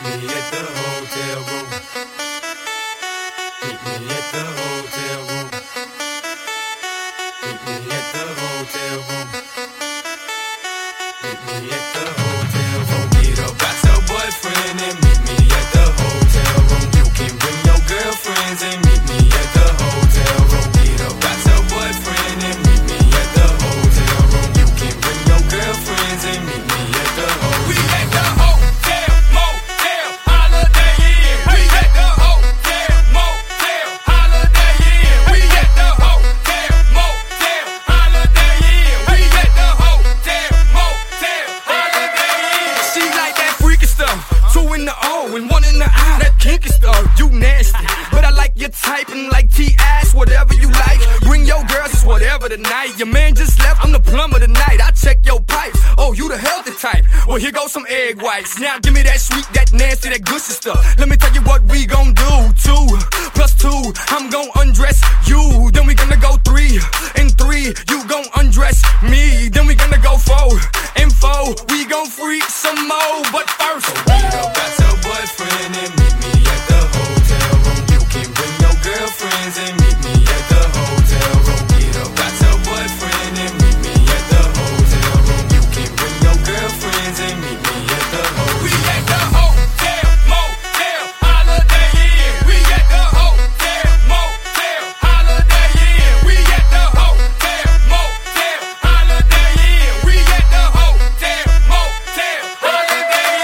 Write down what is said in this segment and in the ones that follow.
me at the hotel room. Meet me at the hotel room. Meet me at the hotel room. Meet me at the hotel room. Get up, got your boyfriend and meet me at the hotel room. You can bring your girlfriends and meet me at the hotel room. Get up, got your boyfriend and meet me at the hotel room. You can bring your girlfriends and meet me at the hotel room. We at the hotel, motel, Holiday Inn. We at the hotel, motel, Holiday Inn. We at the hotel, motel, Holiday Inn. We at the hotel, motel, Holiday Inn. She like that freaky stuff, 2 in the O and 1 in the I. That kinky stuff, you nasty, but I like your type and like T-ass, whatever you like. Bring your girls, it's whatever tonight. Your man just left, I'm the plumber tonight. I check your pipes, oh you the healthy type. Well here goes some egg whites. Now give me that sweet, that nasty, that gushy stuff. Let me tell you what we gon' do. 2 plus 2, I'm gon' undress you. Then we gonna go 3 and 3, you gon' undress me. Then we gonna go 4 and 4, we gon' freak some more. But first, meet up, got your boyfriend and meet me at the hotel room. You can bring your girlfriends and meet me at the hotel room. Get up, got your boyfriend and meet me at the hotel room. You can bring your girlfriends and meet me at the hotel room. We at the hotel, motel, Holiday Inn. We at the hotel, motel, Holiday Inn. We at the hotel, motel, Holiday Inn. We at the hotel, motel, Holiday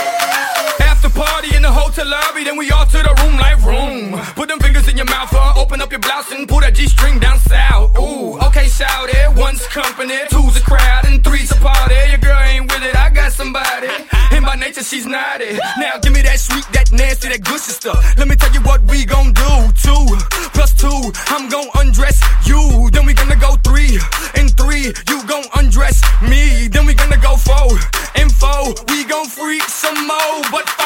Inn. After party in the hotel lobby, then we all to the room like room. Put them fingers in your mouth, open up your blouse and pull that G-string down south. Ooh, okay, shout it. 1's company, 2's a crowd, and 3's a party. Your girl ain't with it, I got somebody. And by nature, she's naughty. Now give me that sweet, that nasty, that gushy stuff. Let me tell you what we gon' do. 2 plus 2, I'm gon' undress you. Then we gonna go 3 and 3, you gon' undress me. Then we gonna go 4 and 4, we gon' freak some more. But